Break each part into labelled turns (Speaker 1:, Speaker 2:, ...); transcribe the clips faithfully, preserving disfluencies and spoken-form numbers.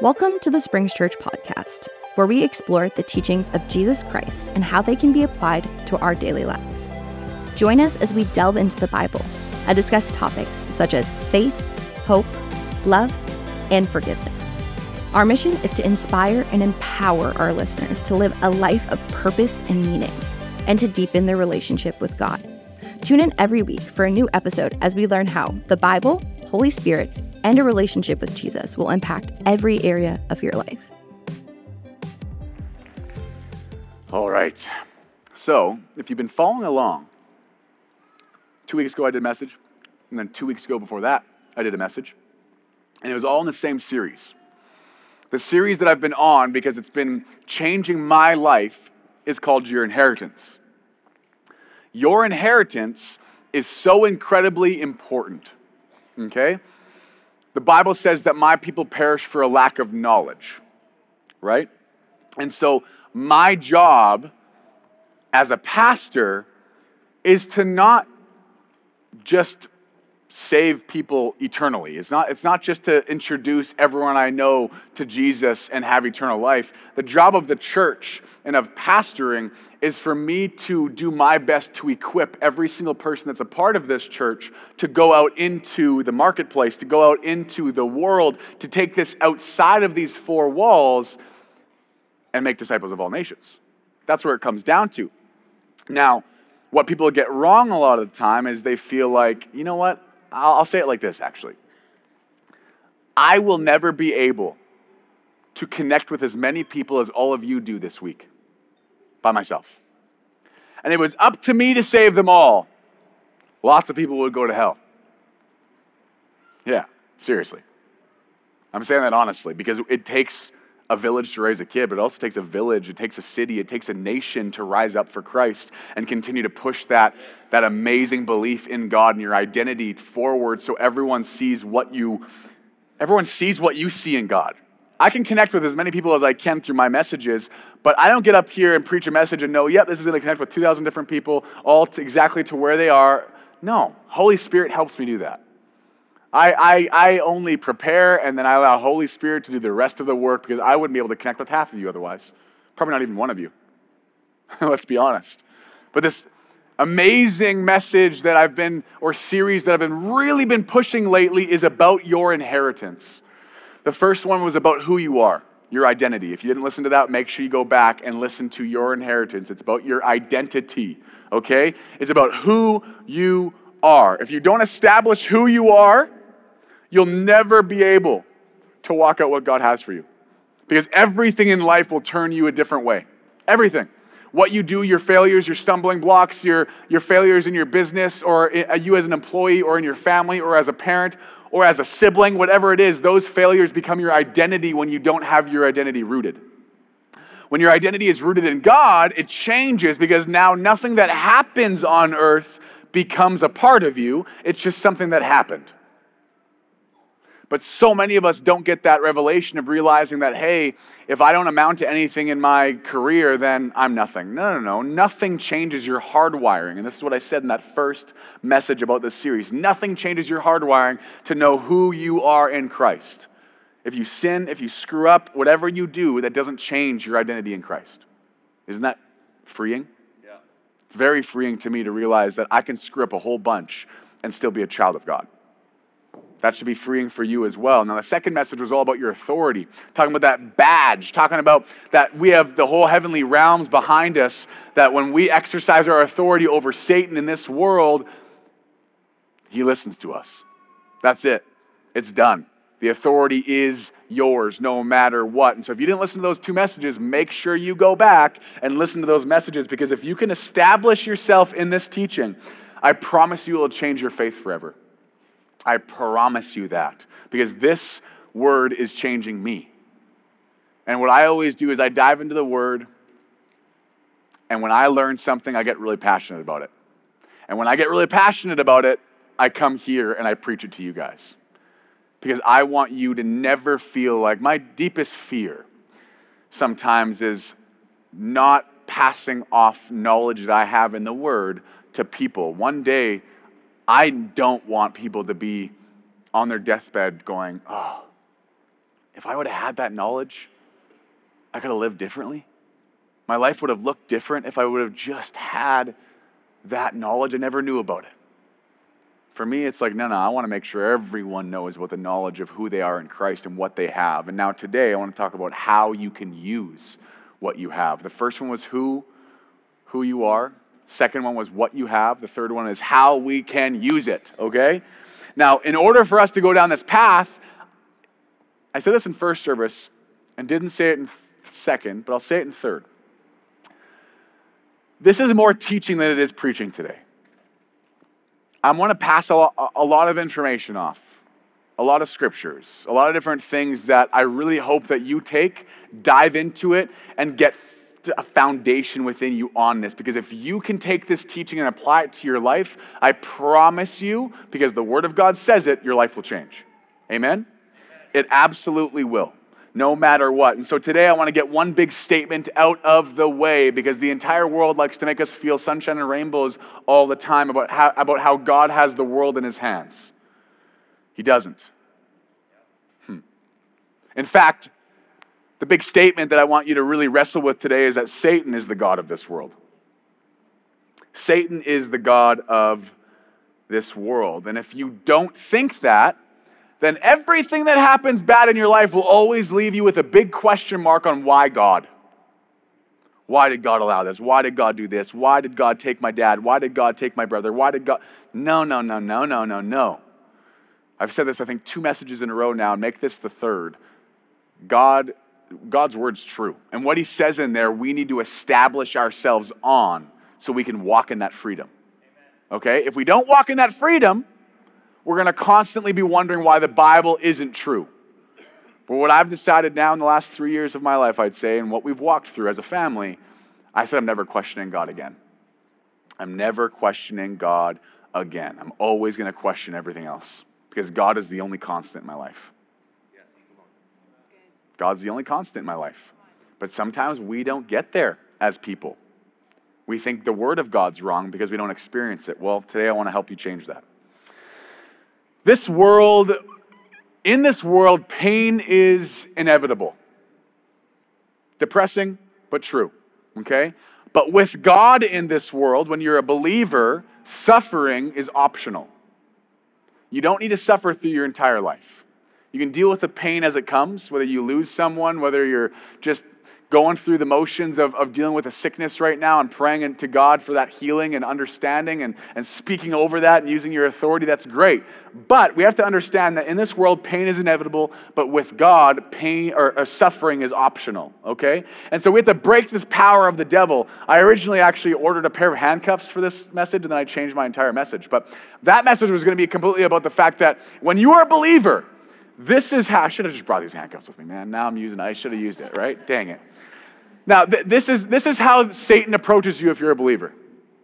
Speaker 1: Welcome to the Springs Church podcast, where we explore the teachings of Jesus Christ and how they can be applied to our daily lives. Join us as we delve into the Bible and discuss topics such as faith, hope, love, and forgiveness. Our mission is to inspire and empower our listeners to live a life of purpose and meaning, and to deepen their relationship with God. Tune in every week for a new episode as we learn how the Bible, Holy Spirit, and a relationship with Jesus will impact every area of your life.
Speaker 2: All right. So, if you've been following along, two weeks ago I did a message, and then two weeks ago before that, I did a message, and it was all in the same series. The series that I've been on, because it's been changing my life, is called Your Inheritance. Your inheritance is so incredibly important, okay? The Bible says that my people perish for a lack of knowledge, right? And so my job as a pastor is to not just save people eternally. It's not, it's not just to introduce everyone I know to Jesus and have eternal life. The job of the church and of pastoring is for me to do my best to equip every single person that's a part of this church to go out into the marketplace, to go out into the world, to take this outside of these four walls and make disciples of all nations. That's where it comes down to. Now, what people get wrong a lot of the time is they feel like, you know what? I'll, I'll say it like this, actually. I will never be able to connect with as many people as all of you do this week by myself. And it was up to me to save them all. Lots of people would go to hell. Yeah, seriously. I'm saying that honestly because it takes a village to raise a kid, but it also takes a village, it takes a city, it takes a nation to rise up for Christ and continue to push that, that amazing belief in God and your identity forward so everyone sees what you, everyone sees what you see in God. I can connect with as many people as I can through my messages, but I don't get up here and preach a message and know, yep, this is going to connect with two thousand different people, all to exactly to where they are. No, Holy Spirit helps me do that. I, I, I only prepare, and then I allow Holy Spirit to do the rest of the work because I wouldn't be able to connect with half of you otherwise. Probably not even one of you. Let's be honest. But this amazing message that I've been, or series that I've been really been pushing lately is about your inheritance. The first one was about who you are, your identity. If you didn't listen to that, make sure you go back and listen to your inheritance. It's about your identity, okay? It's about who you are. If you don't establish who you are, you'll never be able to walk out what God has for you. Because everything in life will turn you a different way. Everything. What you do, your failures, your stumbling blocks, your, your failures in your business, or you as an employee, or in your family, or as a parent, or as a sibling, whatever it is, those failures become your identity when you don't have your identity rooted. When your identity is rooted in God, it changes because now nothing that happens on earth becomes a part of you. It's just something that happened. But so many of us don't get that revelation of realizing that, hey, if I don't amount to anything in my career, then I'm nothing. No, no, no. Nothing changes your hardwiring. And this is what I said in that first message about this series. Nothing changes your hardwiring to know who you are in Christ. If you sin, if you screw up, whatever you do, that doesn't change your identity in Christ. Isn't that freeing? Yeah. It's very freeing to me to realize that I can screw up a whole bunch and still be a child of God. That should be freeing for you as well. Now, the second message was all about your authority, talking about that badge, talking about that we have the whole heavenly realms behind us, that when we exercise our authority over Satan in this world, he listens to us. That's it. It's done. The authority is yours no matter what. And so if you didn't listen to those two messages, make sure you go back and listen to those messages, because if you can establish yourself in this teaching, I promise you it will change your faith forever. I promise you that, because this word is changing me. And what I always do is I dive into the word, and when I learn something, I get really passionate about it. And when I get really passionate about it, I come here and I preach it to you guys. Because I want you to never feel like, my deepest fear sometimes is not passing off knowledge that I have in the word to people. One day, I don't want people to be on their deathbed going, oh, if I would have had that knowledge, I could have lived differently. My life would have looked different if I would have just had that knowledge. I never knew about it. For me, it's like, no, no, I want to make sure everyone knows about the knowledge of who they are in Christ and what they have. And now today, I want to talk about how you can use what you have. The first one was who, who you are. Second one was what you have. The third one is how we can use it, okay? Now, in order for us to go down this path, I said this in first service and didn't say it in second, but I'll say it in third. This is more teaching than it is preaching today. I'm going to pass a lot, a lot of information off, a lot of scriptures, a lot of different things that I really hope that you take, dive into it, and get a foundation within you on this. Because if you can take this teaching and apply it to your life, I promise you, because the Word of God says it, your life will change. Amen? It absolutely will. No matter what. And so today I want to get one big statement out of the way, because the entire world likes to make us feel sunshine and rainbows all the time about how, about how God has the world in his hands. He doesn't. Hmm. In fact, the big statement that I want you to really wrestle with today is that Satan is the god of this world. Satan is the god of this world. And if you don't think that, then everything that happens bad in your life will always leave you with a big question mark on why God. Why did God allow this? Why did God do this? Why did God take my dad? Why did God take my brother? Why did God? No, no, no, no, no, no, no. I've said this, I think, two messages in a row now, and make this the third. God, God's word's true. And what he says in there, we need to establish ourselves on so we can walk in that freedom. Okay? If we don't walk in that freedom, we're going to constantly be wondering why the Bible isn't true. But what I've decided now in the last three years of my life, I'd say, and what we've walked through as a family, I said I'm never questioning God again. I'm never questioning God again. I'm always going to question everything else because God is the only constant in my life. God's the only constant in my life. But sometimes we don't get there as people. We think the Word of God's wrong because we don't experience it. Well, today I want to help you change that. This world, in this world, pain is inevitable. Depressing, but true, okay? But with God in this world, when you're a believer, suffering is optional. You don't need to suffer through your entire life. You can deal with the pain as it comes, whether you lose someone, whether you're just going through the motions of, of dealing with a sickness right now and praying to God for that healing and understanding and, and speaking over that and using your authority, that's great. But we have to understand that in this world, pain is inevitable, but with God, pain or, or suffering is optional, okay? And so we have to break this power of the devil. I originally actually ordered a pair of handcuffs for this message, and then I changed my entire message. But that message was going to be completely about the fact that when you are a believer, this is how, I should have just brought these handcuffs with me, man. Now I'm using it. I should have used it, right? Dang it. Now, th- this is this is how Satan approaches you if you're a believer.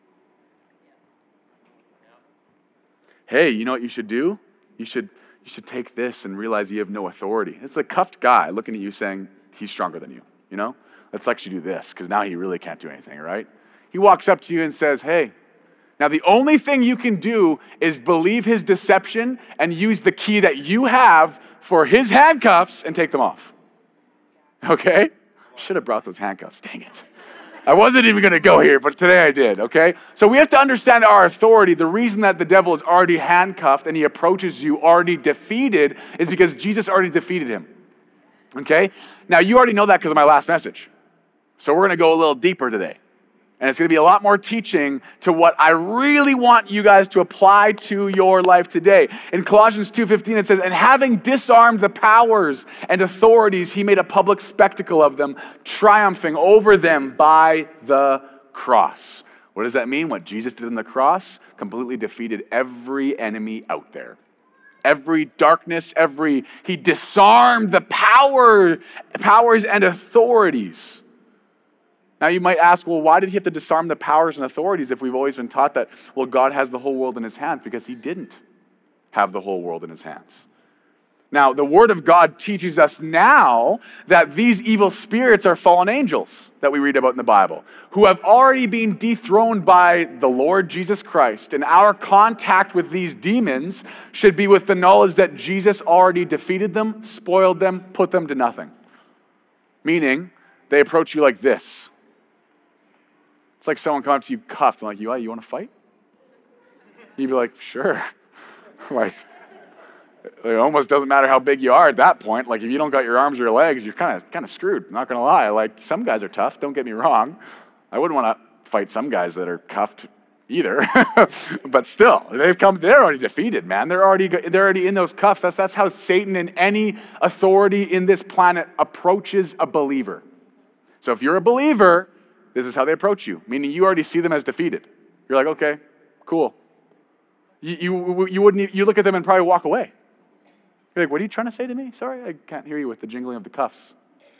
Speaker 2: Hey, you know what you should do? You should you should take this and realize you have no authority. It's a cuffed guy looking at you saying he's stronger than you, you know? Let's actually do this because now he really can't do anything, right? He walks up to you and says, hey, now the only thing you can do is believe his deception and use the key that you have for his handcuffs and take them off. Okay? Should have brought those handcuffs. Dang it. I wasn't even going to go here, but today I did, okay? So we have to understand our authority. The reason that the devil is already handcuffed and he approaches you already defeated is because Jesus already defeated him, okay? Now, you already know that because of my last message. So we're going to go a little deeper today. And it's going to be a lot more teaching to what I really want you guys to apply to your life today. In Colossians two fifteen, it says, and having disarmed the powers and authorities, he made a public spectacle of them, triumphing over them by the cross. What does that mean? What Jesus did on the cross completely defeated every enemy out there. Every darkness, every, he disarmed the power, powers and authorities. Now you might ask, well, why did he have to disarm the powers and authorities if we've always been taught that, well, God has the whole world in his hands? Because he didn't have the whole world in his hands. Now, the Word of God teaches us now that these evil spirits are fallen angels that we read about in the Bible, who have already been dethroned by the Lord Jesus Christ. And our contact with these demons should be with the knowledge that Jesus already defeated them, spoiled them, put them to nothing. Meaning, they approach you like this. It's like someone comes up to you cuffed and like, you, you want to fight? You'd be like, sure. Like, it almost doesn't matter how big you are at that point. Like, if you don't got your arms or your legs, you're kind of kind of screwed. I'm not going to lie. Like, some guys are tough. Don't get me wrong. I wouldn't want to fight some guys that are cuffed either. But still, they've come. They're already defeated, man. They're already they're already in those cuffs. That's that's how Satan and any authority in this planet approaches a believer. So if you're a believer, this is how they approach you. Meaning, you already see them as defeated. You're like, okay, cool. You you you wouldn't. You look at them and probably walk away. You're like, what are you trying to say to me? Sorry, I can't hear you with the jingling of the cuffs.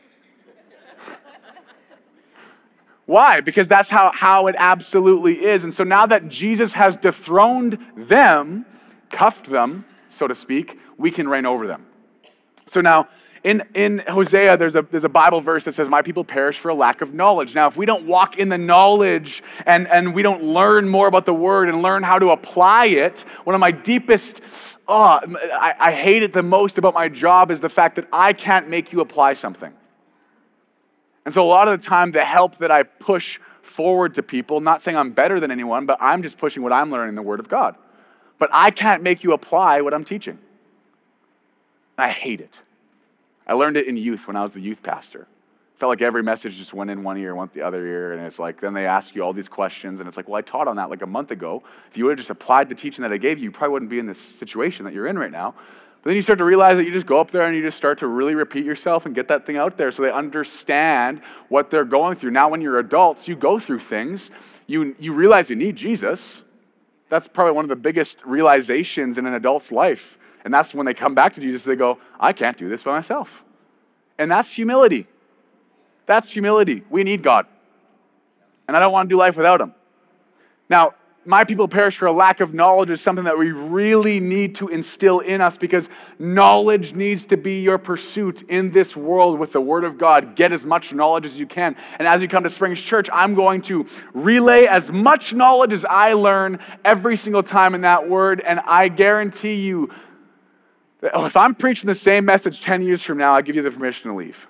Speaker 2: Why? Because that's how, how it absolutely is. And so now that Jesus has dethroned them, cuffed them, so to speak, we can reign over them. So now, in, in Hosea, there's a, there's a Bible verse that says, my people perish for a lack of knowledge. Now, if we don't walk in the knowledge and, and we don't learn more about the word and learn how to apply it, one of my deepest Oh, I, I hate it the most about my job is the fact that I can't make you apply something. And so a lot of the time, the help that I push forward to people, not saying I'm better than anyone, but I'm just pushing what I'm learning in the Word of God. But I can't make you apply what I'm teaching. I hate it. I learned it in youth when I was the youth pastor. Felt like every message just went in one ear, went the other ear, and it's like, then they ask you all these questions, and it's like, well, I taught on that like a month ago. If you would have just applied the teaching that I gave you, you probably wouldn't be in this situation that you're in right now. But then you start to realize that you just go up there and you just start to really repeat yourself and get that thing out there so they understand what they're going through. Now, when you're adults, you go through things. You, you realize you need Jesus. That's probably one of the biggest realizations in an adult's life. And that's when they come back to Jesus, they go, I can't do this by myself. And that's humility. That's humility. We need God. And I don't want to do life without him. Now, my people perish for a lack of knowledge is something that we really need to instill in us because knowledge needs to be your pursuit in this world with the Word of God. Get as much knowledge as you can. And as you come to Springs Church, I'm going to relay as much knowledge as I learn every single time in that Word. And I guarantee you that if I'm preaching the same message ten years from now, I give you the permission to leave.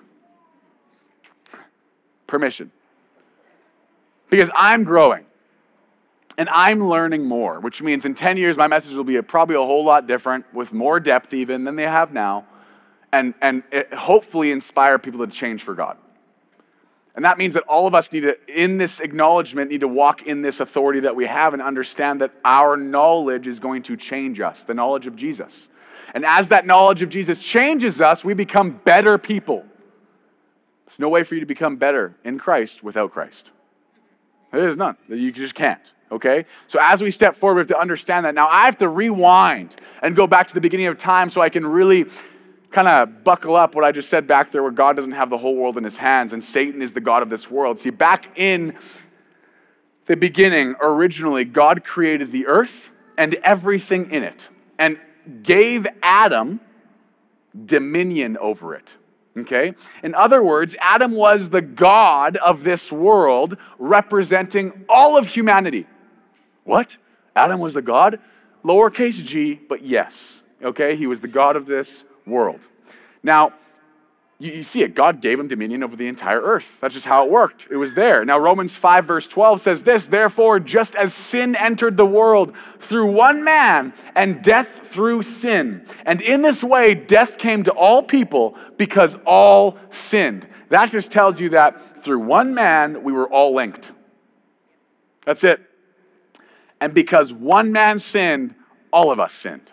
Speaker 2: Permission. Because I'm growing and I'm learning more, which means in ten years, my message will be a, probably a whole lot different with more depth even than they have now and, and it hopefully inspire people to change for God. And that means that all of us need to, in this acknowledgement, need to walk in this authority that we have and understand that our knowledge is going to change us, the knowledge of Jesus. And as that knowledge of Jesus changes us, we become better people. There's no way for you to become better in Christ without Christ. There is none. You just can't, okay? So as we step forward, we have to understand that. Now, I have to rewind and go back to the beginning of time so I can really kind of buckle up what I just said back there where God doesn't have the whole world in his hands and Satan is the god of this world. See, back in the beginning, originally, God created the earth and everything in it and gave Adam dominion over it. Okay? In other words, Adam was the god of this world representing all of humanity. What? Adam was the god? Lowercase g, but yes. Okay? He was the god of this world. Now, you, you see it. God gave him dominion over the entire earth. That's just how it worked. It was there. Now, Romans five verse twelve says this, therefore, just as sin entered the world through one man and death through sin. And in this way, death came to all people because all sinned. That just tells you that through one man, we were all linked. That's it. And because one man sinned, all of us sinned.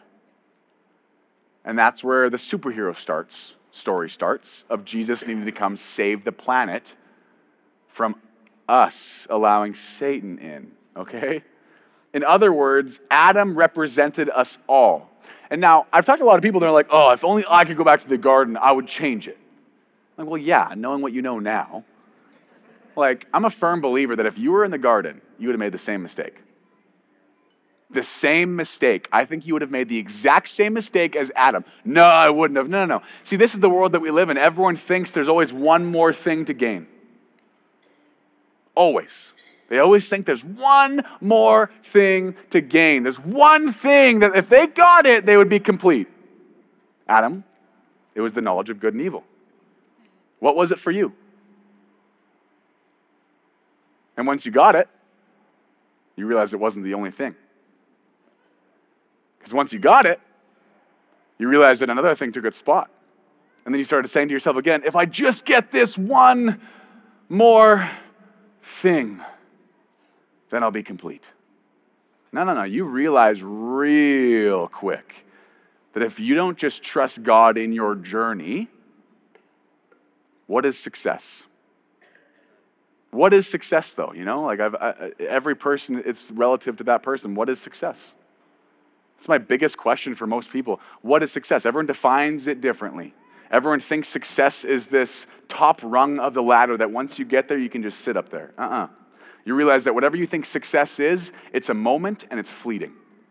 Speaker 2: And that's where the superhero starts. story starts of Jesus needing to come save the planet from us allowing Satan in, okay? In other words, Adam represented us all. And now, I've talked to a lot of people that are like, oh, if only I could go back to the garden, I would change it. I'm like, well, yeah, knowing what you know now. Like, I'm a firm believer that if you were in the garden, you would have made the same mistake. the same mistake. I think you would have made the exact same mistake as Adam. No, I wouldn't have. No, no, no. See, this is the world that we live in. Everyone thinks there's always one more thing to gain. Always. They always think there's one more thing to gain. There's one thing that if they got it, they would be complete. Adam, it was the knowledge of good and evil. What was it for you? And once you got it, you realized it wasn't the only thing. Because once you got it, you realized that another thing took its spot. And then you started saying to yourself again, if I just get this one more thing, then I'll be complete. No, no, no. You realize real quick that if you don't just trust God in your journey, what is success? What is success, though? You know, like I've, I, every person, it's relative to that person. What is success? It's my biggest question for most people. What is success? Everyone defines it differently. Everyone thinks success is this top rung of the ladder that once you get there, you can just sit up there. Uh-uh. You realize that whatever you think success is, it's a moment and it's fleeting.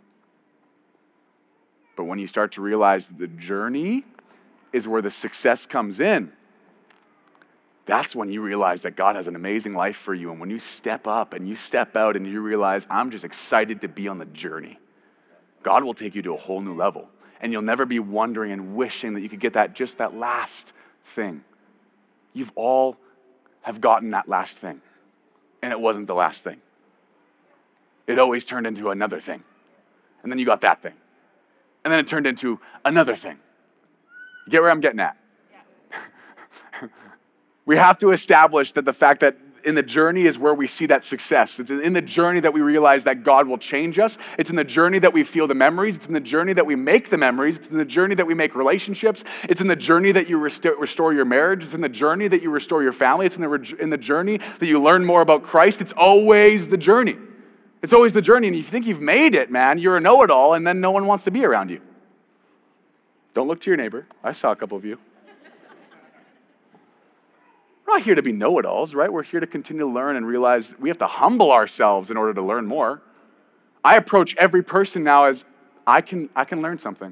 Speaker 2: But when you start to realize that the journey is where the success comes in, that's when you realize that God has an amazing life for you. And when you step up and you step out and you realize, I'm just excited to be on the journey, God will take you to a whole new level. And you'll never be wondering and wishing that you could get that just that last thing. You've all have gotten that last thing. And it wasn't the last thing. It always turned into another thing. And then you got that thing. And then it turned into another thing. You get where I'm getting at? Yeah. We have to establish that the fact that in the journey is where we see that success. It's in the journey that we realize that God will change us. It's in the journey that we feel the memories. It's in the journey that we make the memories. It's in the journey that we make relationships. It's in the journey that you restore, restore your marriage. It's in the journey that you restore your family. It's in the, in the journey that you learn more about Christ. It's always the journey. It's always the journey. And if you think you've made it, man, you're a know-it-all, and then no one wants to be around you. Don't look to your neighbor. I saw a couple of you. We're not here to be know-it-alls, right? We're here to continue to learn and realize we have to humble ourselves in order to learn more. I approach every person now as I can I can learn something.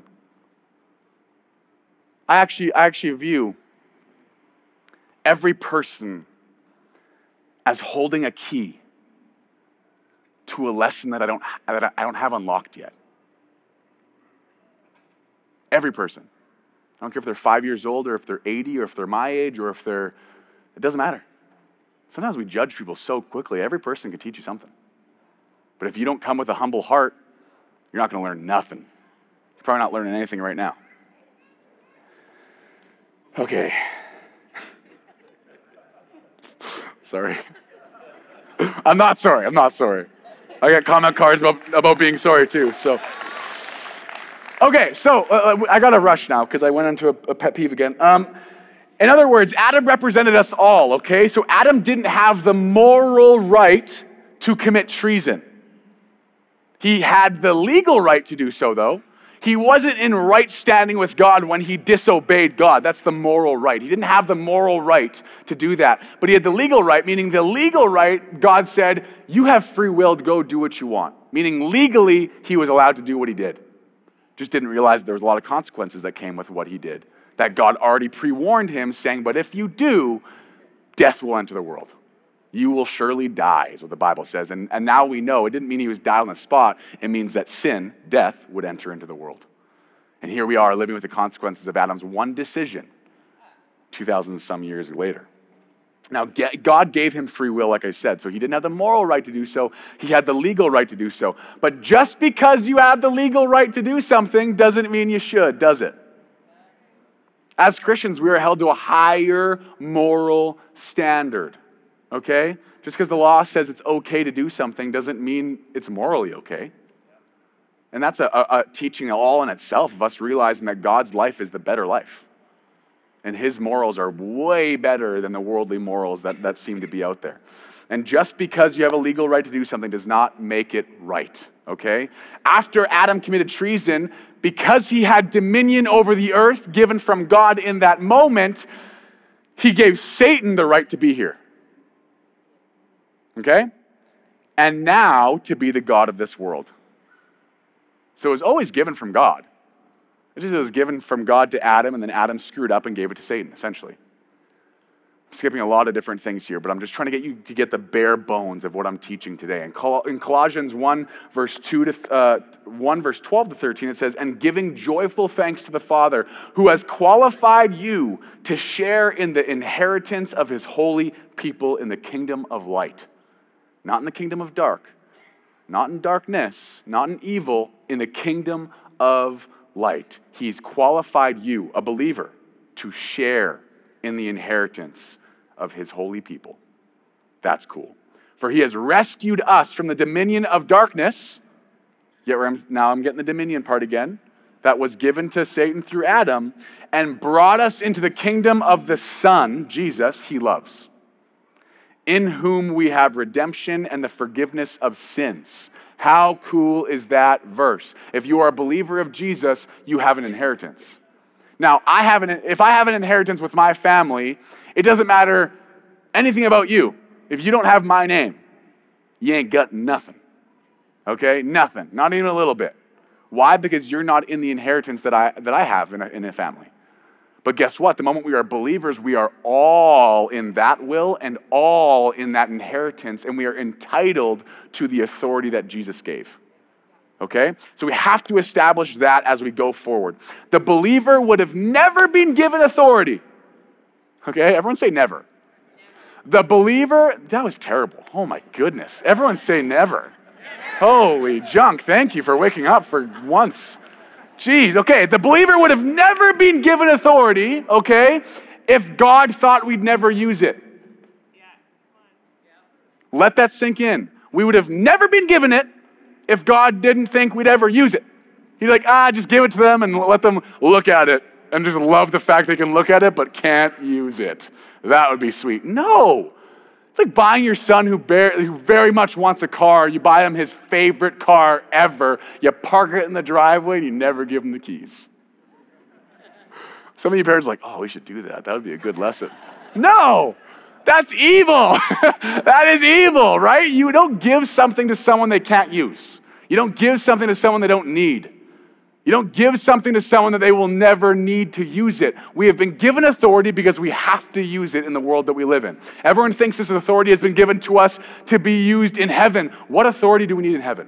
Speaker 2: I actually I actually view every person as holding a key to a lesson that I don't that I don't have unlocked yet. Every person. I don't care if they're five years old or if they're eighty or if they're my age or if they're It doesn't matter. Sometimes we judge people so quickly. Every person can teach you something. But if you don't come with a humble heart, you're not going to learn nothing. You're probably not learning anything right now. Okay. Sorry. I'm not sorry. I'm not sorry. I got comment cards about, about being sorry too, so. Okay, so uh, I got to rush now because I went into a, a pet peeve again. Um, In other words, Adam represented us all, okay? So Adam didn't have the moral right to commit treason. He had the legal right to do so, though. He wasn't in right standing with God when he disobeyed God. That's the moral right. He didn't have the moral right to do that. But he had the legal right, meaning the legal right, God said, you have free will to go do what you want. Meaning legally, he was allowed to do what he did. Just didn't realize there was a lot of consequences that came with what he did. That God already pre-warned him, saying, but if you do, death will enter the world. You will surely die, is what the Bible says. And, and now we know, it didn't mean he was died on the spot. It means that sin, death, would enter into the world. And here we are living with the consequences of Adam's one decision, two thousand some years later. Now, God gave him free will, like I said, so he didn't have the moral right to do so. He had the legal right to do so. But just because you have the legal right to do something doesn't mean you should, does it? As Christians, we are held to a higher moral standard, okay? Just because the law says it's okay to do something doesn't mean it's morally okay. And that's a, a, a teaching all in itself of us realizing that God's life is the better life. And his morals are way better than the worldly morals that, that seem to be out there. And just because you have a legal right to do something does not make it right, okay? After Adam committed treason, because he had dominion over the earth given from God in that moment, he gave Satan the right to be here. Okay? And now to be the God of this world. So it was always given from God. It just was given from God to Adam, and then Adam screwed up and gave it to Satan, essentially. I'm skipping a lot of different things here, but I'm just trying to get you to get the bare bones of what I'm teaching today. In, Col- in Colossians one, verse two to uh, one, verse twelve to thirteen, it says, "And giving joyful thanks to the Father, who has qualified you to share in the inheritance of his holy people in the kingdom of light." Not in the kingdom of dark, not in darkness, not in evil, in the kingdom of light. He's qualified you, a believer, to share in the inheritance of his holy people. That's cool. "For he has rescued us from the dominion of darkness," yet now I'm getting the dominion part again, "that was given to Satan through Adam, and brought us into the kingdom of the Son," Jesus, he loves, "in whom we have redemption and the forgiveness of sins." How cool is that verse? If you are a believer of Jesus, you have an inheritance. Now, I have an, if I have an inheritance with my family, it doesn't matter anything about you. If you don't have my name, you ain't got nothing. Okay? Nothing. Not even a little bit. Why? Because you're not in the inheritance that I that I have in a, in a family. But guess what? The moment we are believers, we are all in that will and all in that inheritance, and we are entitled to the authority that Jesus gave. Okay? So we have to establish that as we go forward. The believer would have never been given authority. Okay? Everyone say never. The believer, that was terrible. Oh my goodness. Everyone say never. Holy junk. Thank you for waking up for once. Jeez, okay. The believer would have never been given authority, okay, if God thought we'd never use it. Let that sink in. We would have never been given it if God didn't think we'd ever use it. He'd be like, ah, just give it to them and let them look at it and just love the fact they can look at it but can't use it. That would be sweet. No. It's like buying your son who, bear, who very much wants a car. You buy him his favorite car ever. You park it in the driveway and you never give him the keys. Some of you parents are like, oh, we should do that. That would be a good lesson. No. That's evil. That is evil, right? You don't give something to someone they can't use. You don't give something to someone they don't need. You don't give something to someone that they will never need to use it. We have been given authority because we have to use it in the world that we live in. Everyone thinks this authority has been given to us to be used in heaven. What authority do we need in heaven?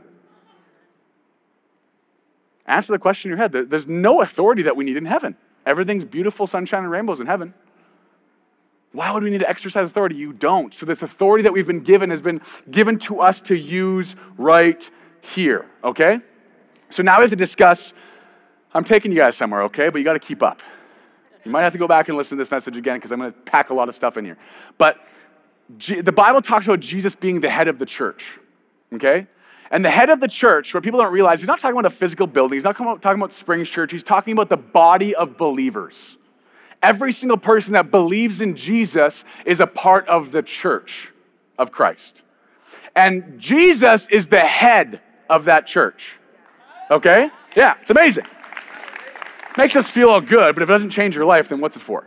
Speaker 2: Answer the question in your head. There's no authority that we need in heaven. Everything's beautiful, sunshine, and rainbows in heaven. Why would we need to exercise authority? You don't. So this authority that we've been given has been given to us to use right here, okay? So now we have to discuss, I'm taking you guys somewhere, okay? But you got to keep up. You might have to go back and listen to this message again because I'm going to pack a lot of stuff in here. But G- the Bible talks about Jesus being the head of the church, okay? And the head of the church, what people don't realize, he's not talking about a physical building. He's not talking about Springs Church. He's talking about the body of believers. Every single person that believes in Jesus is a part of the church of Christ. And Jesus is the head of that church. Okay? Yeah, it's amazing. Makes us feel all good, but if it doesn't change your life, then what's it for?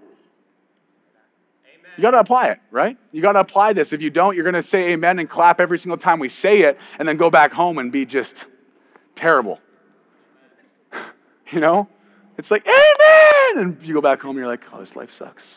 Speaker 2: Amen. You got to apply it, right? You got to apply this. If you don't, you're going to say amen and clap every single time we say it and then go back home and be just terrible. You know? It's like, amen! And you go back home and you're like, oh, this life sucks.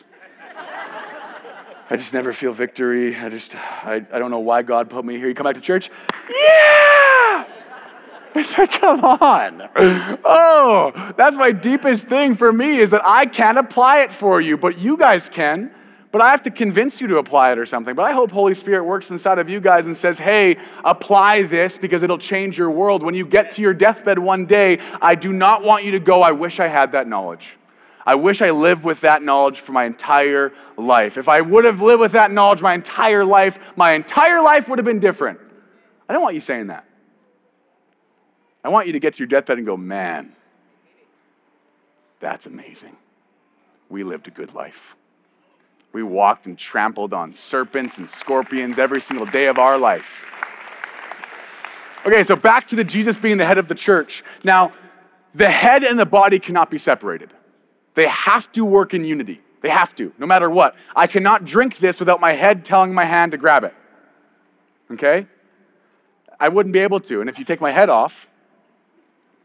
Speaker 2: I just never feel victory. I just, I, I don't know why God put me here. You come back to church? Yeah! It's like, come on. Oh, that's my deepest thing for me is that I can't apply it for you, but you guys can. But I have to convince you to apply it or something. But I hope Holy Spirit works inside of you guys and says, hey, apply this because it'll change your world. When you get to your deathbed one day, I do not want you to go, I wish I had that knowledge. I wish I lived with that knowledge for my entire life. If I would have lived with that knowledge my entire life, my entire life would have been different. I don't want you saying that. I want you to get to your deathbed and go, man, that's amazing. We lived a good life. We walked and trampled on serpents and scorpions every single day of our life. Okay, so back to the Jesus being the head of the church. Now, the head and the body cannot be separated. They have to work in unity. They have to, no matter what. I cannot drink this without my head telling my hand to grab it. Okay? I wouldn't be able to. And if you take my head off,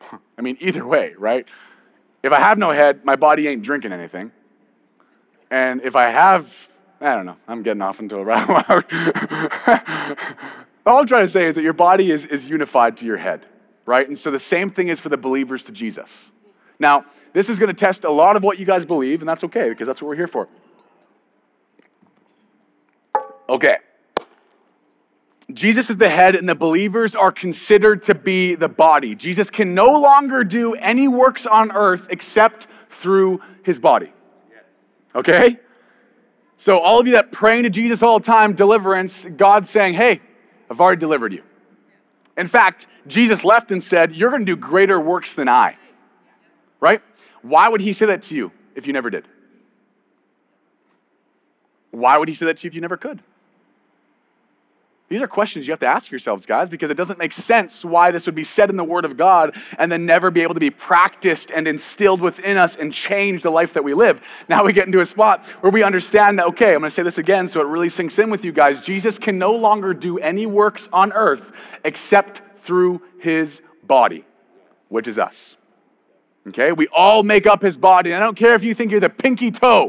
Speaker 2: I mean, either way, right? If I have no head, my body ain't drinking anything. And if I have, I don't know, I'm getting off into a rabbit hole. All I'm trying to say is that your body is, is unified to your head, right? And so the same thing is for the believers to Jesus. Now, this is going to test a lot of what you guys believe, and that's okay, because that's what we're here for. Okay. Jesus is the head, and the believers are considered to be the body. Jesus can no longer do any works on earth except through his body. Okay? So all of you that praying to Jesus all the time, deliverance, God's saying, hey, I've already delivered you. In fact, Jesus left and said, you're going to do greater works than I. Right? Why would he say that to you if you never did? Why would he say that to you if you never could? These are questions you have to ask yourselves, guys, because it doesn't make sense why this would be said in the Word of God and then never be able to be practiced and instilled within us and change the life that we live. Now we get into a spot where we understand that, okay, I'm going to say this again so it really sinks in with you guys. Jesus can no longer do any works on earth except through his body, which is us. Okay? We all make up his body. And I don't care if you think you're the pinky toe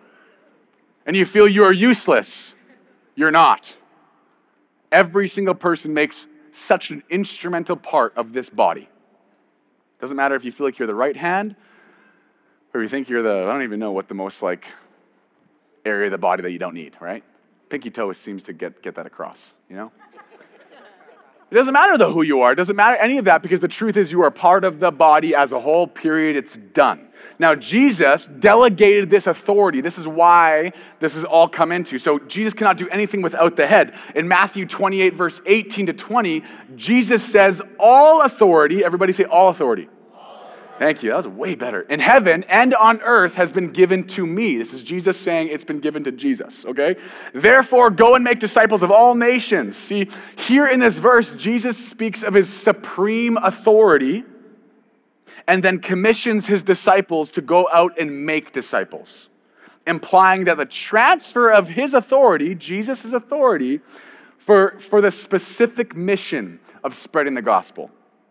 Speaker 2: and you feel you are useless. You're not. Every single person makes such an instrumental part of this body. Doesn't matter if you feel like you're the right hand or you think you're the, I don't even know what the most like area of the body that you don't need, right? Pinky toe seems to get, get that across, you know? It doesn't matter though who you are. It doesn't matter any of that because the truth is you are part of the body as a whole, period. It's done. Now, Jesus delegated this authority. This is why this has all come into. So Jesus cannot do anything without the head. In Matthew twenty-eight, verse eighteen to twenty, Jesus says, all authority, everybody say all authority. Thank you. That was way better. In heaven and on earth has been given to me. This is Jesus saying it's been given to Jesus, okay? Therefore, go and make disciples of all nations. See, here in this verse, Jesus speaks of his supreme authority and then commissions his disciples to go out and make disciples, implying that the transfer of his authority, Jesus' authority, for, for the specific mission of spreading the gospel.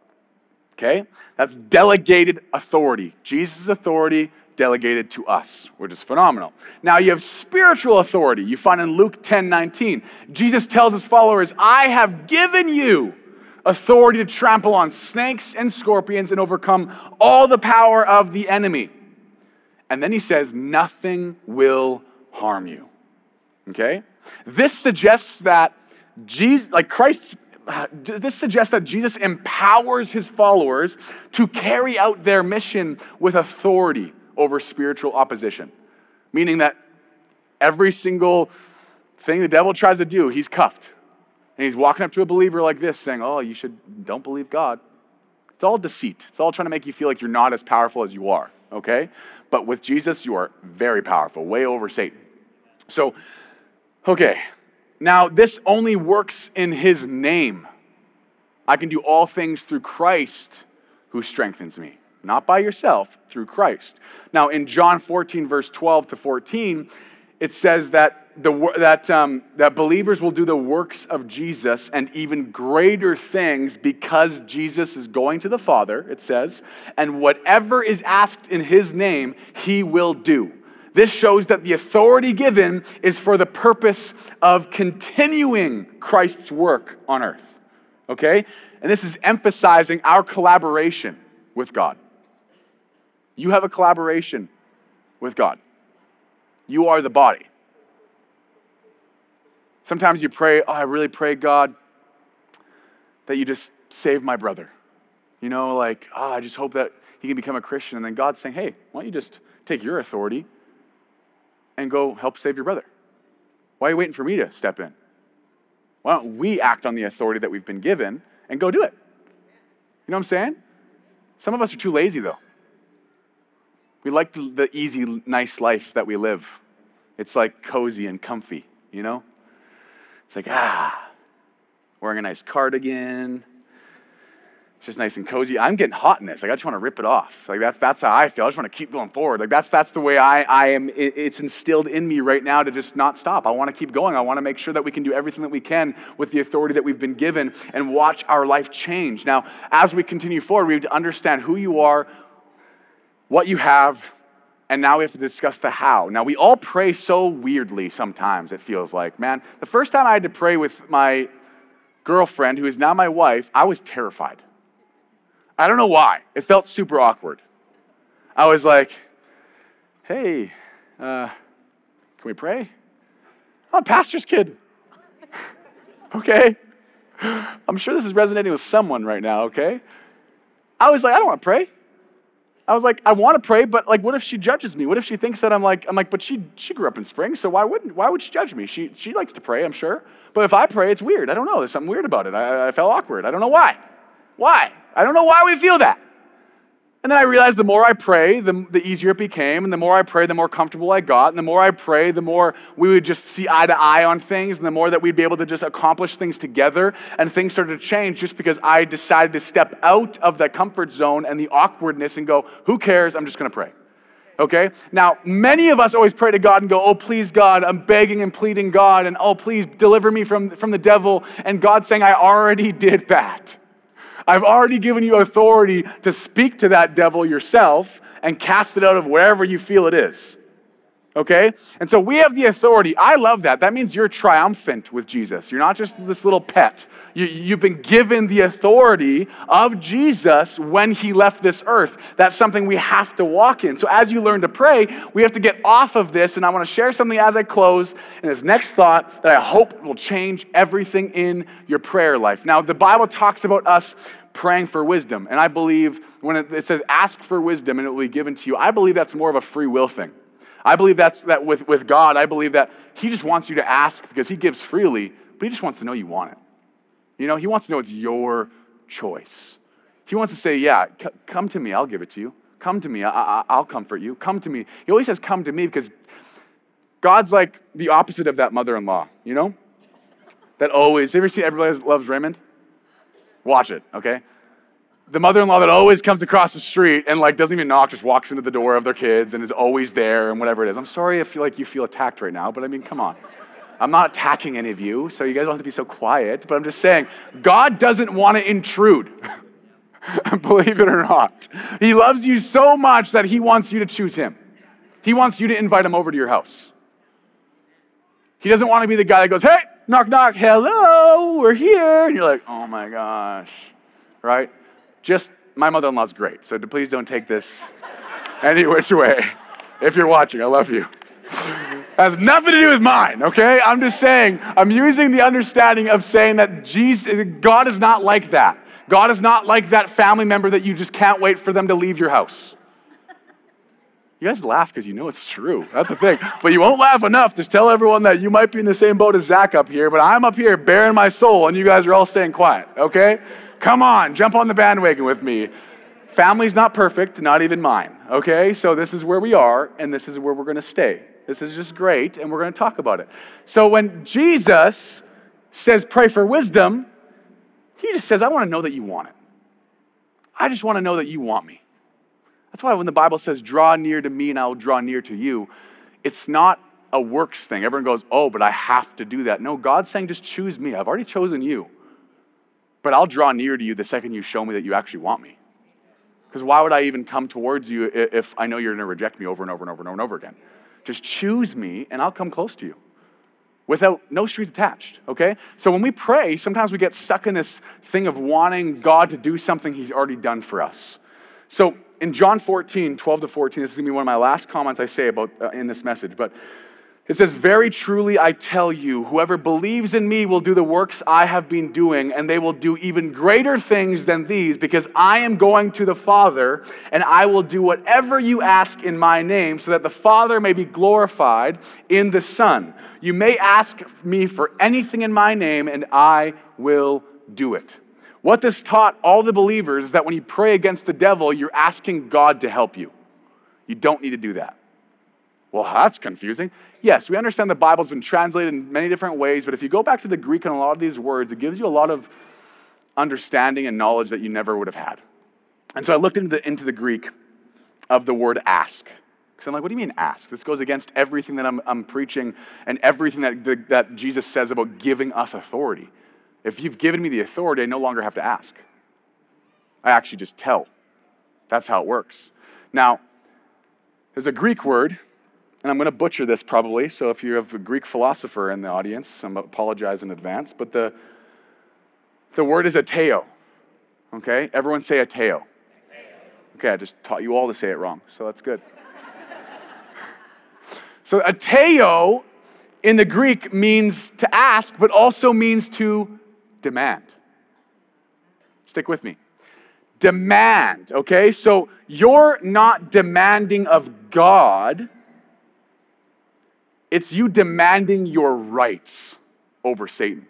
Speaker 2: Okay? That's delegated authority. Jesus' authority delegated to us, which is phenomenal. Now you have spiritual authority. You find in Luke ten nineteen, Jesus tells his followers, I have given you authority to trample on snakes and scorpions and overcome all the power of the enemy. And then he says, nothing will harm you. Okay? This suggests that Jesus, like Christ's This suggests that Jesus empowers his followers to carry out their mission with authority over spiritual opposition. Meaning that every single thing the devil tries to do, he's cuffed. And he's walking up to a believer like this saying, oh, you should, don't believe God. It's all deceit. It's all trying to make you feel like you're not as powerful as you are, okay? But with Jesus, you are very powerful, way over Satan. So, okay. Now, this only works in his name. I can do all things through Christ who strengthens me. Not by yourself, through Christ. Now, in John fourteen, verse twelve to fourteen, it says that the that um, that believers will do the works of Jesus and even greater things because Jesus is going to the Father, it says, and whatever is asked in his name, he will do. This shows that the authority given is for the purpose of continuing Christ's work on earth. Okay? And this is emphasizing our collaboration with God. You have a collaboration with God. You are the body. Sometimes you pray, oh, I really pray, God, that you just save my brother. You know, like, oh, I just hope that he can become a Christian. And then God's saying, hey, why don't you just take your authority and go help save your brother? Why are you waiting for me to step in? Why don't we act on the authority that we've been given and go do it? You know what I'm saying? Some of us are too lazy, though. We like the, the easy, nice life that we live. It's like cozy and comfy, you know? It's like, ah, wearing a nice cardigan, It's just nice and cozy. I'm getting hot in this. Like, I just want to rip it off. Like, that's that's how I feel. I just want to keep going forward. Like, that's that's the way I, I am. It, it's instilled in me right now to just not stop. I want to keep going. I want to make sure that we can do everything that we can with the authority that we've been given and watch our life change. Now, as we continue forward, we have to understand who you are, what you have, and now we have to discuss the how. Now, we all pray so weirdly sometimes, it feels like. Man, the first time I had to pray with my girlfriend, who is now my wife, I was terrified. I don't know why. It felt super awkward. I was like, hey, uh, can we pray? I'm a pastor's kid. Okay? I'm sure this is resonating with someone right now, okay? I was like, I don't want to pray. I was like, I want to pray, but like, what if she judges me? What if she thinks that I'm like, I'm like, but she she grew up in Spring, so why wouldn't, why would she judge me? She she likes to pray, I'm sure. But if I pray, it's weird. I don't know. There's something weird about it. I, I felt awkward. I don't know why. Why? I don't know why we feel that. And then I realized the more I pray, the, the easier it became. And the more I pray, the more comfortable I got. And the more I pray, the more we would just see eye to eye on things. And the more that we'd be able to just accomplish things together. And things started to change just because I decided to step out of that comfort zone and the awkwardness and go, who cares? I'm just going to pray. Okay? Now, many of us always pray to God and go, oh, please, God, I'm begging and pleading God. And oh, please deliver me from, from the devil. And God's saying, I already did that. I've already given you authority to speak to that devil yourself and cast it out of wherever you feel it is. Okay? And so we have the authority. I love that. That means you're triumphant with Jesus. You're not just this little pet. You, you've been given the authority of Jesus when he left this earth. That's something we have to walk in. So as you learn to pray, we have to get off of this. And I want to share something as I close in this next thought that I hope will change everything in your prayer life. Now, the Bible talks about us praying for wisdom. And I believe when it, it says ask for wisdom and it will be given to you, I believe that's more of a free will thing. I believe that's that with, with God, I believe that he just wants you to ask because he gives freely, but he just wants to know you want it. You know, he wants to know it's your choice. He wants to say, yeah, c- come to me, I'll give it to you. Come to me, I- I- I'll comfort you. Come to me. He always says, come to me because God's like the opposite of that mother-in-law, you know? That always, you ever see Everybody Loves Raymond? Watch it, okay? The mother-in-law that always comes across the street and like doesn't even knock, just walks into the door of their kids and is always there and whatever it is. I'm sorry if you like you feel attacked right now, but I mean, come on. I'm not attacking any of you, so you guys don't have to be so quiet, but I'm just saying, God doesn't want to intrude. Believe it or not. He loves you so much that he wants you to choose him. He wants you to invite him over to your house. He doesn't want to be the guy that goes, hey, knock, knock, hello, we're here. And you're like, oh my gosh, right? Just, my mother-in-law's great, so please don't take this any which way. If you're watching, I love you. Has nothing to do with mine, okay? I'm just saying, I'm using the understanding of saying that Jesus, God is not like that. God is not like that family member that you just can't wait for them to leave your house. You guys laugh because you know it's true. That's the thing. But you won't laugh enough to tell everyone that you might be in the same boat as Zach up here, but I'm up here bearing my soul, and you guys are all staying quiet, okay? Come on, jump on the bandwagon with me. Family's not perfect, not even mine, okay? So this is where we are, and this is where we're going to stay. This is just great, and we're going to talk about it. So when Jesus says pray for wisdom, he just says, I want to know that you want it. I just want to know that you want me. That's why when the Bible says, draw near to me and I will draw near to you, it's not a works thing. Everyone goes, oh, but I have to do that. No, God's saying just choose me. I've already chosen you. But I'll draw near to you the second you show me that you actually want me. Because why would I even come towards you if I know you're going to reject me over and over and over and over and over again? Just choose me and I'll come close to you. Without no strings attached, okay? So when we pray, sometimes we get stuck in this thing of wanting God to do something he's already done for us. So in John fourteen, twelve to fourteen, this is going to be one of my last comments I say about uh, in this message, but it says, very truly I tell you, whoever believes in me will do the works I have been doing, and they will do even greater things than these, because I am going to the Father, and I will do whatever you ask in my name, so that the Father may be glorified in the Son. You may ask me for anything in my name, and I will do it. What this taught all the believers is that when you pray against the devil, you're asking God to help you. You don't need to do that. Well, that's confusing. Yes, we understand the Bible's been translated in many different ways, but if you go back to the Greek on a lot of these words, it gives you a lot of understanding and knowledge that you never would have had. And so I looked into the, into the Greek of the word ask. Because I'm like, what do you mean ask? This goes against everything that I'm, I'm preaching and everything that, that Jesus says about giving us authority. If you've given me the authority, I no longer have to ask. I actually just tell. That's how it works. Now, there's a Greek word, and I'm going to butcher this probably, so if you have a Greek philosopher in the audience, I apologize in advance, but the, the word is ateo. Okay? Everyone say ateo. Okay, I just taught you all to say it wrong, so that's good. So ateo in the Greek means to ask, but also means to demand. Stick with me. Demand, okay? So you're not demanding of God. It's you demanding your rights over Satan.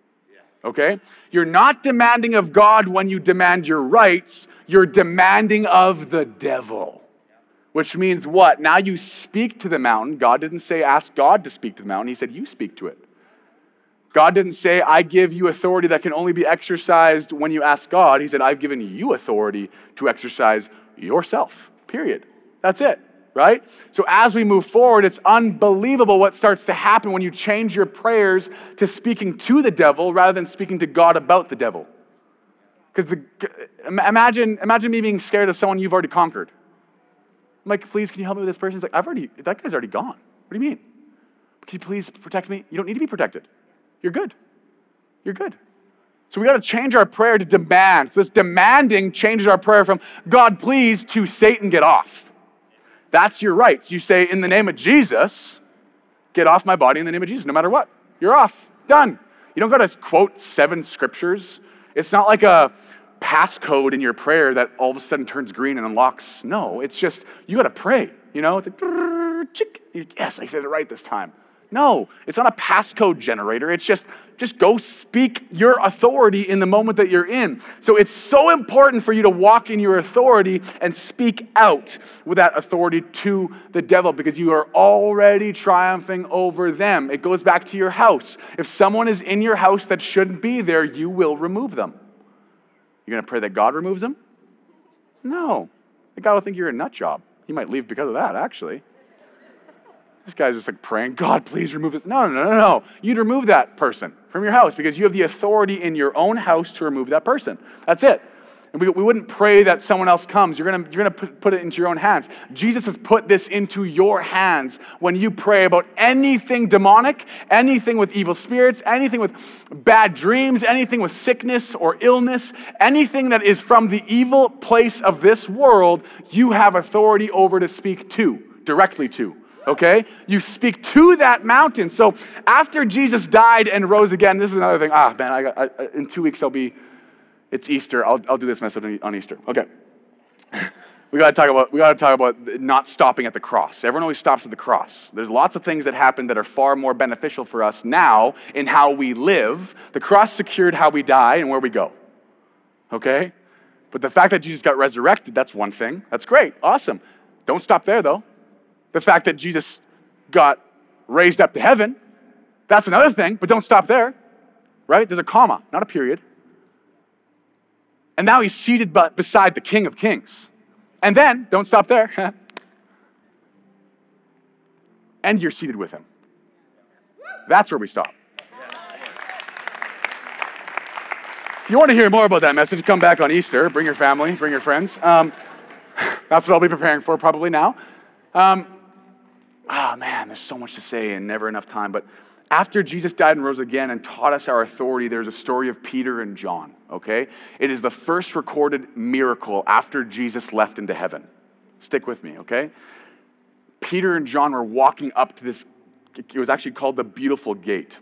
Speaker 2: Okay? You're not demanding of God when you demand your rights. You're demanding of the devil. Which means what? Now you speak to the mountain. God didn't say ask God to speak to the mountain. He said you speak to it. God didn't say, I give you authority that can only be exercised when you ask God. He said, I've given you authority to exercise yourself, period. That's it, right? So as we move forward, it's unbelievable what starts to happen when you change your prayers to speaking to the devil rather than speaking to God about the devil. Because the imagine, imagine me being scared of someone you've already conquered. I'm like, please, can you help me with this person? He's like, I've already, that guy's already gone. What do you mean? Can you please protect me? You don't need to be protected. You're good. You're good. So we got to change our prayer to demands. This demanding changes our prayer from God, please, to Satan, get off. That's your rights. You say, in the name of Jesus, get off my body in the name of Jesus, no matter what. You're off. Done. You don't got to quote seven scriptures. It's not like a passcode in your prayer that all of a sudden turns green and unlocks. No, it's just, you got to pray. You know, it's like, chick. Yes, I said it right this time. No, it's not a passcode generator. It's just, just go speak your authority in the moment that you're in. So it's so important for you to walk in your authority and speak out with that authority to the devil because you are already triumphing over them. It goes back to your house. If someone is in your house that shouldn't be there, you will remove them. You're going to pray that God removes them? No. God will think you're a nut job. He might leave because of that, actually. This guy's just like praying, God, please remove this. No, no, no, no. You'd remove that person from your house because you have the authority in your own house to remove that person. That's it. And we, we wouldn't pray that someone else comes. You're going you're gonna put, put it into your own hands. Jesus has put this into your hands when you pray about anything demonic, anything with evil spirits, anything with bad dreams, anything with sickness or illness, anything that is from the evil place of this world, you have authority over to speak to, directly to. Okay? You speak to that mountain. So after Jesus died and rose again, this is another thing. Ah, man, I got, I, in two weeks I'll be, it's Easter. I'll, I'll do this message on Easter. Okay. We got to talk about, we got to talk about not stopping at the cross. Everyone always stops at the cross. There's lots of things that happen that are far more beneficial for us now in how we live. The cross secured how we die and where we go. Okay? But the fact that Jesus got resurrected, that's one thing. That's great. Awesome. Don't stop there though. The fact that Jesus got raised up to heaven, that's another thing, but don't stop there, right? There's a comma, not a period. And now he's seated beside the King of Kings. And then, don't stop there, and you're seated with him. That's where we stop. If you want to hear more about that message, come back on Easter. Bring your family, bring your friends. Um, that's what I'll be preparing for probably now. Um, Oh man, there's so much to say and never enough time. But after Jesus died and rose again and taught us our authority, there's a story of Peter and John, okay? It is the first recorded miracle after Jesus left into heaven. Stick with me, okay? Peter and John were walking up to this, it was actually called the Beautiful Gate.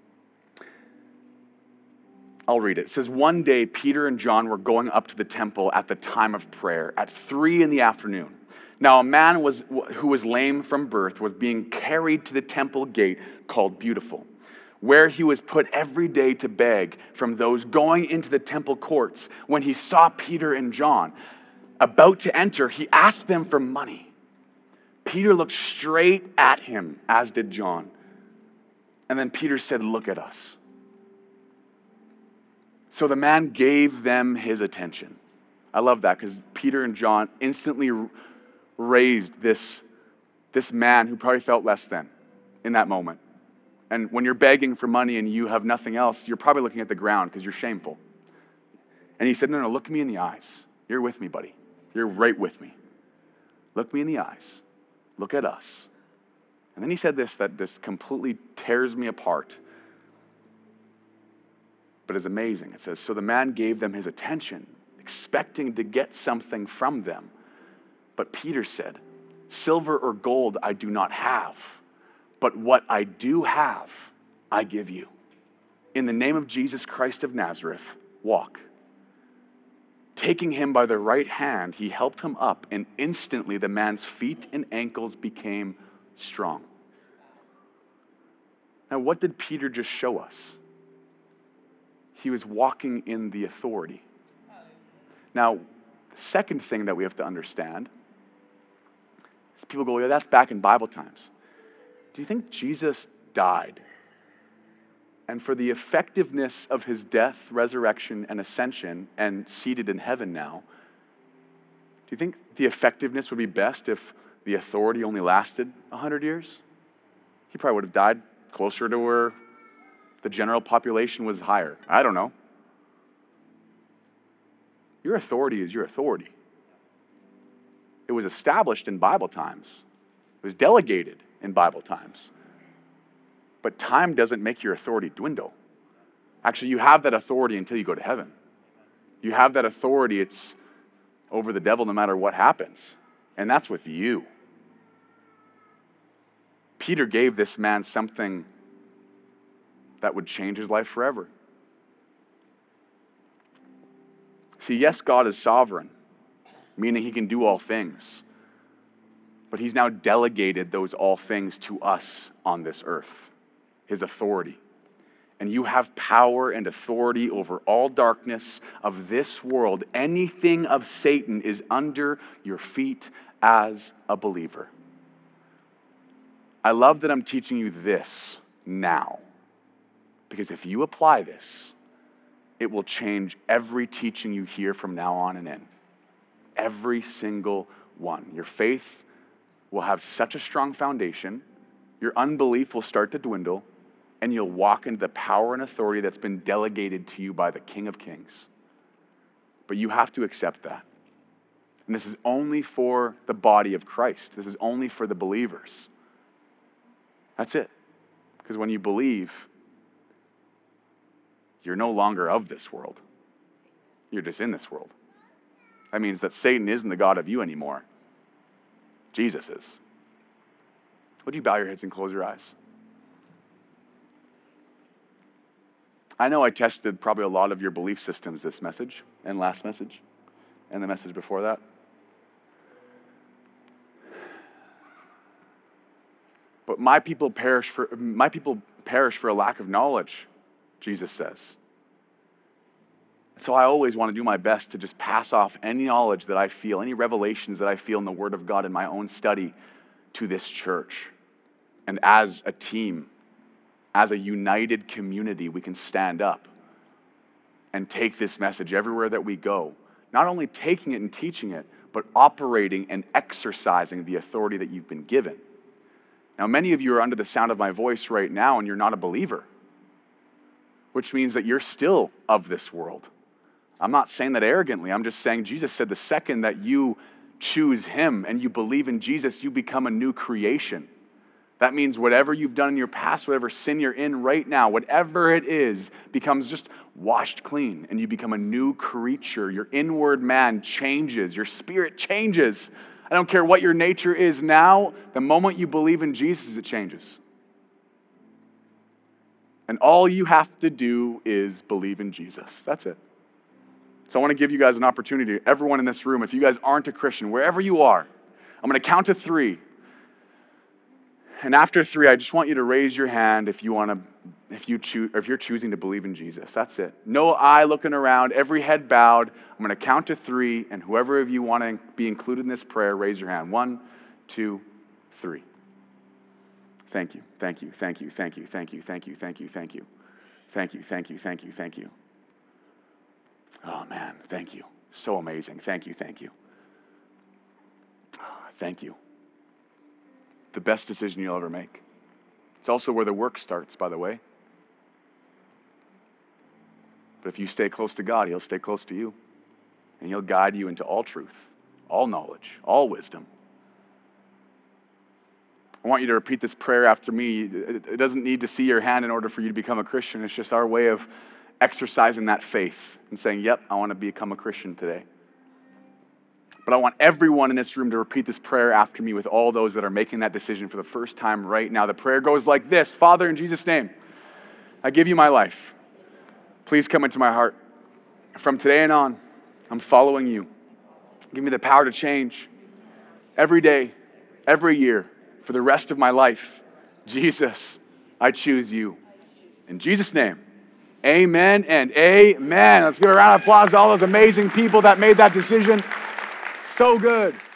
Speaker 2: I'll read it. It says, one day Peter and John were going up to the temple at the time of prayer at three in the afternoon. Now, a man was who was lame from birth was being carried to the temple gate called Beautiful, where he was put every day to beg from those going into the temple courts. When he saw Peter and John about to enter, he asked them for money. Peter looked straight at him, as did John. And then Peter said, look at us. So the man gave them his attention. I love that because Peter and John instantly raised this, this man who probably felt less than in that moment. And when you're begging for money and you have nothing else, you're probably looking at the ground because you're shameful. And he said, no, no, look me in the eyes. You're with me, buddy. You're right with me. Look me in the eyes. Look at us. And then he said this that just completely tears me apart. But it's amazing. It says, so the man gave them his attention, expecting to get something from them. But Peter said, silver or gold I do not have, but what I do have, I give you. In the name of Jesus Christ of Nazareth, walk. Taking him by the right hand, he helped him up, and instantly the man's feet and ankles became strong. Now, what did Peter just show us? He was walking in the authority. Now, the second thing that we have to understand is people go, yeah, that's back in Bible times. Do you think Jesus died? And for the effectiveness of his death, resurrection, and ascension, and seated in heaven now, do you think the effectiveness would be best if the authority only lasted one hundred years? He probably would have died closer to where the general population was higher. I don't know. Your authority is your authority. It was established in Bible times. It was delegated in Bible times. But time doesn't make your authority dwindle. Actually, you have that authority until you go to heaven. You have that authority. It's over the devil no matter what happens. And that's with you. Peter gave this man something that would change his life forever. See, yes, God is sovereign, meaning he can do all things. But he's now delegated those all things to us on this earth, his authority. And you have power and authority over all darkness of this world. Anything of Satan is under your feet as a believer. I love that I'm teaching you this now. Because if you apply this, it will change every teaching you hear from now on and in. Every single one. Your faith will have such a strong foundation, your unbelief will start to dwindle, and you'll walk into the power and authority that's been delegated to you by the King of Kings. But you have to accept that. And this is only for the body of Christ. This is only for the believers. That's it. Because when you believe, you're no longer of this world. You're just in this world. That means that Satan isn't the God of you anymore. Jesus is. Would you bow your heads and close your eyes? I know I tested probably a lot of your belief systems this message and last message and the message before that. But my people perish for my people perish for a lack of knowledge, Jesus says. So I always want to do my best to just pass off any knowledge that I feel, any revelations that I feel in the Word of God in my own study to this church. And as a team, as a united community, we can stand up and take this message everywhere that we go. Not only taking it and teaching it, but operating and exercising the authority that you've been given. Now, many of you are under the sound of my voice right now, and you're not a believer, which means that you're still of this world. I'm not saying that arrogantly. I'm just saying Jesus said the second that you choose him and you believe in Jesus, you become a new creation. That means whatever you've done in your past, whatever sin you're in right now, whatever it is, becomes just washed clean, and you become a new creature. Your inward man changes. Your spirit changes. I don't care what your nature is now. The moment you believe in Jesus, it changes. And all you have to do is believe in Jesus. That's it. So I want to give you guys an opportunity, everyone in this room, if you guys aren't a Christian, wherever you are, I'm going to count to three. And after three, I just want you to raise your hand if you want to, if you choose, or if you're choosing to believe in Jesus. That's it. No eye looking around, every head bowed. I'm going to count to three, and whoever of you want to be included in this prayer, raise your hand. One, two, three. Thank you, thank you, thank you, thank you, thank you, thank you, thank you, thank you, thank you, thank you, thank you, thank you. Oh man, thank you. So amazing. Thank you, thank you. Thank you. The best decision you'll ever make. It's also where the work starts, by the way. But if you stay close to God, he'll stay close to you. And he'll guide you into all truth, all knowledge, all wisdom. I want you to repeat this prayer after me. It doesn't need to see your hand in order for you to become a Christian. It's just our way of exercising that faith and saying, yep, I want to become a Christian today. But I want everyone in this room to repeat this prayer after me with all those that are making that decision for the first time right now. The prayer goes like this: Father, in Jesus' name, I give you my life. Please come into my heart. From today and on, I'm following you. Give me the power to change every day, every year, for the rest of my life. Jesus, I choose you. In Jesus' name, amen and amen. Let's give a round of applause to all those amazing people that made that decision. So good.